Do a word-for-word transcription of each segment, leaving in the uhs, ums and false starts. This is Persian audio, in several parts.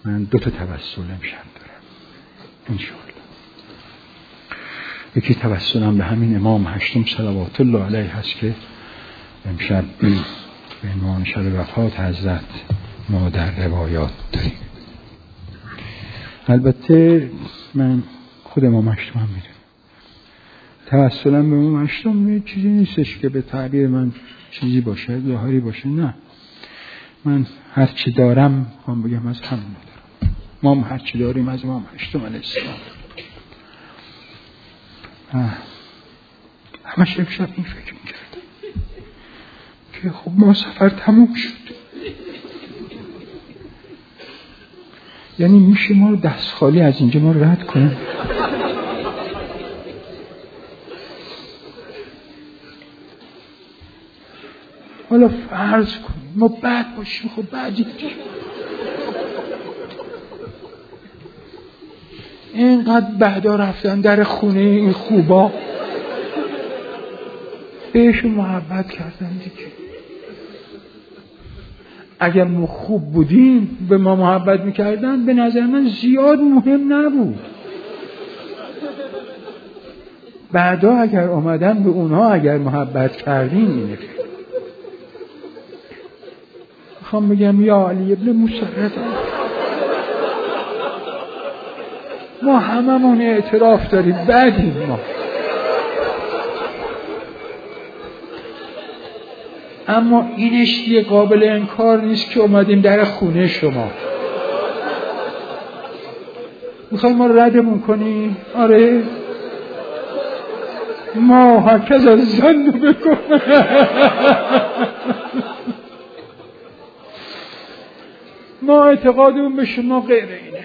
من دو تا توسل امشب دارم انشاءالله. یکی توسلم به همین امام هشتم صلوات الله علیه هست که امشب به عنوان شب وفات حضرت ما در روایات داریم. البته من خود امام هشتم هم میدونم توسلم به امام هشتم چیزی نیستش که به تعبیر من چیزی باشه ظاهری باشه. نه، من هر چی دارم هم بگم از همون دارم. ما هم هر چی داریم از امام هشتم علیه السلام. همش امشب این فکر میکردم که خب ما سفر تموم شد، یعنی میشه ما رو دست خالی از اینجا ما رد کنیم. حالا فرض کنیم ما بعد باشیم، خب بعدی اینقدر بعدا رفتن در خونه این خوبا بهشون محبت کردن دیگه. اگر ما خوب بودیم به ما محبت میکردن به نظر من زیاد مهم نبود. بعدا اگر آمدن به اونها اگر محبت کردیم اینه. میخوام بگم یا علی ابن مسرد ما هممون اعتراف داریم بعدیم ما، اما اینش دیگه قابل انکار نیست که اومدیم در خونه شما. میخوای ما ردمون کنی؟ آره ما هرکس از زن بکن. ما اعتقادمون به شما غیر اینه.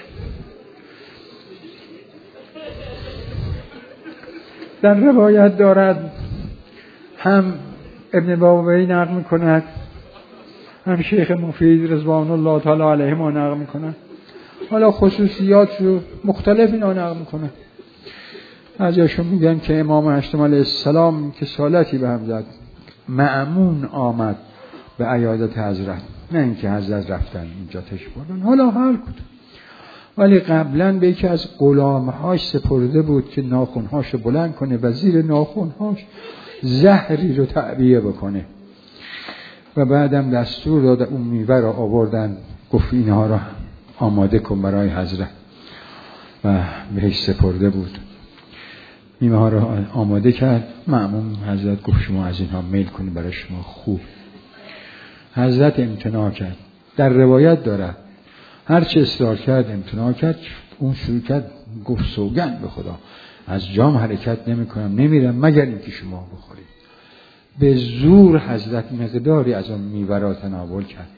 در روایت دارد هم ابن بابایی نقل میکند هم شیخ مفید رضوان الله تعالی علیه ما نقل میکند. حالا خصوصیات رو مختلف اینا نقل میکنه. ازشون میگن که امام هشتم علیه السلام که سالتی به هم زد مأمون آمد به عیادت حضرت، نه اینکه حضرت رفتن اینجا تشریف بردن. حالا هر کدوم، ولی قبلا به یکی از غلامهاش سپرده بود که ناخنهاش رو بلند کنه و زیر ناخنهاش زهری رو تعبیه بکنه و بعدم دستور داد اون میوه رو آوردن، گفت اینها رو آماده کن برای حضرت و بهش سپرده بود. میوه ها رو آماده کرد. مأمون حضرت گفت شما از اینها میل کنید برای شما خوب. حضرت امتناع کرد. در روایت داره هر چه اصرار کرد امتناع کرد. اون شروع کرد گفت سوگند به خدا از جام حرکت نمی کنم نمیرم مگر اینکه شما بخورید. به زور حضرت مقداری از اون میوه را تناول کرد.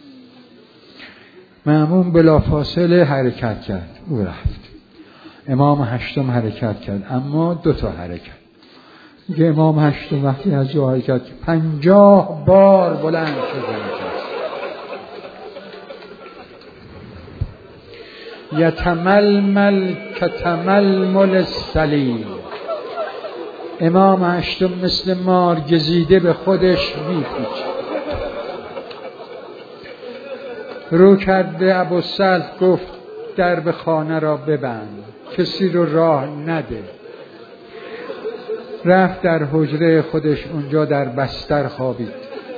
مأمون بلافاصله حرکت کرد، او رفت. امام هشتم حرکت کرد، اما دو تا حرکت. میگه امام هشتم وقتی از جا حرکت کرد پنجاه بار بلند شد. یتململ کتململ السلیل. امام هشتم مثل مار گزیده به خودش میپیچید. رو کرد به ابوسعد گفت درب خانه را ببند، کسی رو راه نده. رفت در حجره خودش، اونجا در بستر خوابید.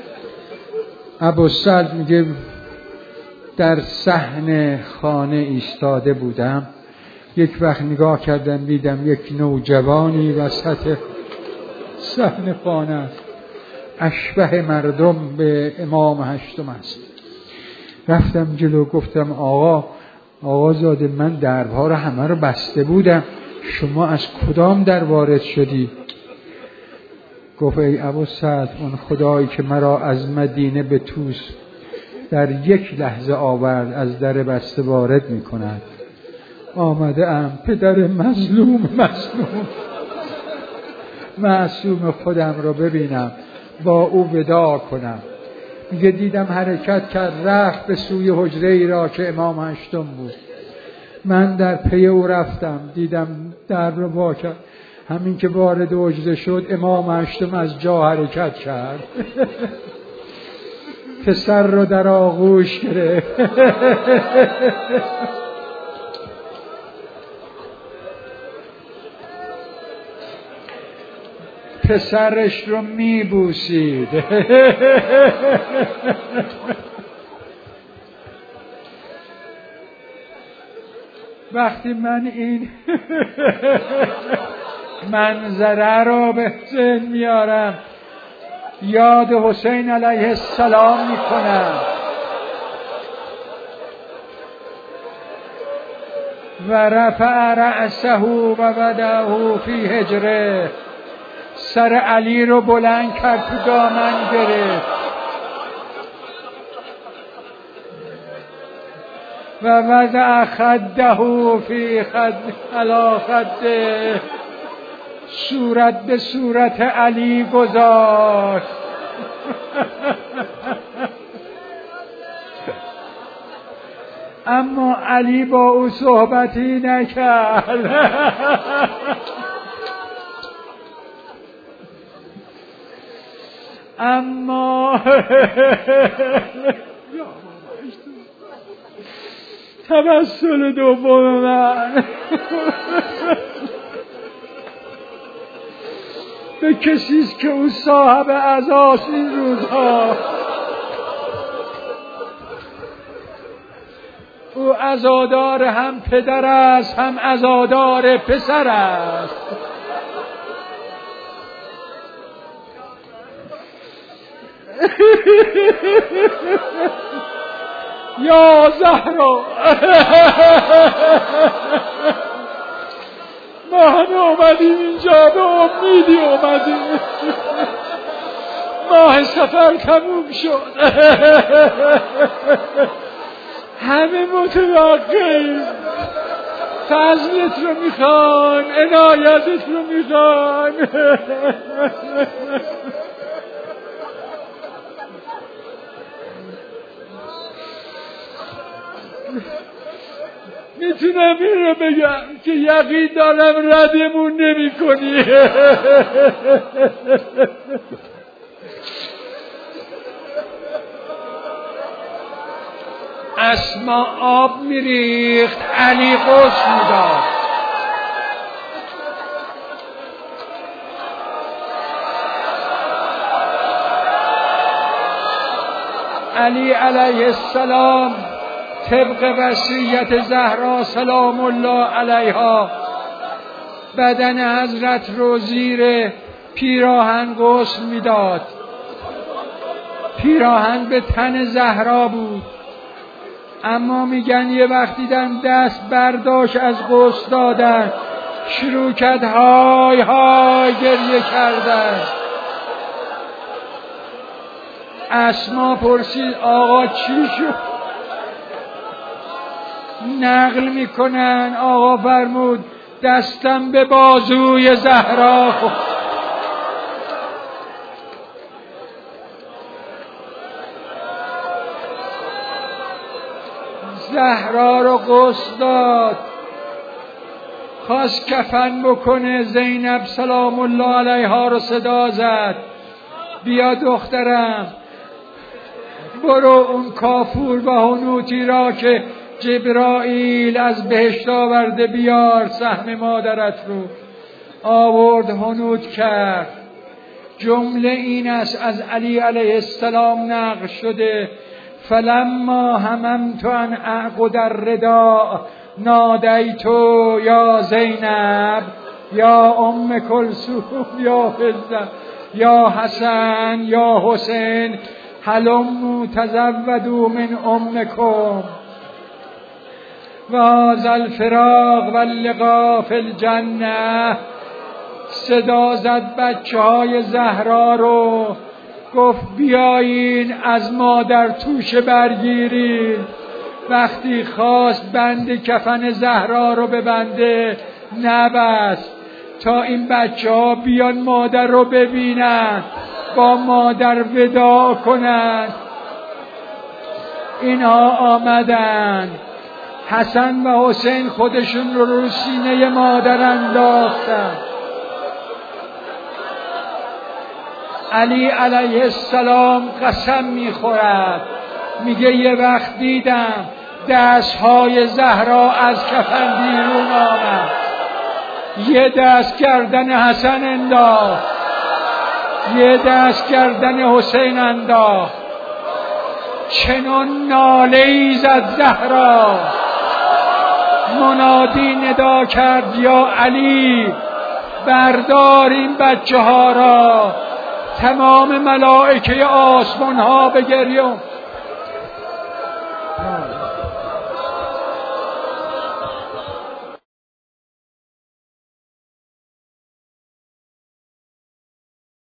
ابوسعد میگه در صحن خانه ایستاده بودم، یک وقت نگاه کردم دیدم یک نوجوانی وسط صحن خانه است، اشبه مردم به امام هشتم است. رفتم جلو گفتم آقا آقا زاده من درها رو همه رو بسته بودم، شما از کدام در وارد شدی؟ گفت ای ابوسعد اون خدایی که مرا از مدینه به طوس در یک لحظه آورد از در بسته وارد می کند. آمده ام پدر مظلوم مظلوم معصوم خودم را ببینم، با او وداع کنم. میگه دیدم حرکت کرد رفت به سوی حجره ای را که امام هشتم بود. من در پی او رفتم، دیدم در رو وا کرد. همین که وارد حجره شد امام هشتم از جا حرکت کرد. پسر رو در آغوش گرفت. پسرش رو میبوسید. وقتی من این منظره رو به ذهن میارم یاد حسین علیه السلام میکنم و رفع رأسه و وضعه فی حجره، سر علی رو بلند کرد تو دامن گرفت و وضع خده فی خد علی خده، صورت به صورت علی گذاشت. اما علی با او صحبتی نکرد. اما توسل دوم من به کسیست که او صاحب عزاست این روزها. او عزادار هم پدر است هم عزادار پسر است. یا زهرا ما همه اومدیم اینجا به امیدی اومدیم. ماه سفر تموم شد، همه متوقعیم. فضلت رو میخوایم، عنایتت رو میخوایم. میتونم این رو بگم که یقین دارم ردمون نمی کنی. اسما آب میریخت، علی غسل میداد. علی علیه السلام طبق وصیت زهرا سلام الله علیها بدن حضرت رو زیر پیراهن غسل میداد. پیراهن به تن زهرا بود، اما میگن یه وقت دیدن دست برداشت از غسل دادن، شروع کرد های های گریه کردن. اسما پرسید آقا چی شد؟ نقل میکنن آقا فرمود دستم به بازوی زهرا خورد. زهرا رو غسل داد، خواست کفن بکنه. زینب سلام الله علیها رو صدا زد بیا دخترم، برو اون کافور و حنوطی را که جبرائیل از بهشت آورده بیار، سهم مادرت رو. آورد حنوط کرد. جمله این است از علی علیه السلام نقل شده فلما هممت ان اعقد الرداء نادیتو یا زینب یا ام کلثوم یا فضه یا حسن یا حسین هلموا تزودوا من امکم و هذا الفراق و اللقاء فی الجنه. صدا زد بچه های زهرا رو، گفت بیایین از مادر توشه برگیرین. وقتی خواست بند کفن زهرا رو ببنده نبست تا این بچه ها بیان مادر رو ببینن، با مادر وداع کنن. اینها آمدن، حسن و حسین خودشون رو رو سینه مادر انداختن. علی علیه السلام قسم میخورد، میگه یه وقت دیدم دستهای زهرا از کفن بیرون آمد، یه دست گردن حسن انداخت، یه دست گردن حسین انداخت، چنان ناله‌ای زد زهرا، منادی ندا کرد یا علی بردار این بچه ها را. تمام ملائکه آسمان ها به گریه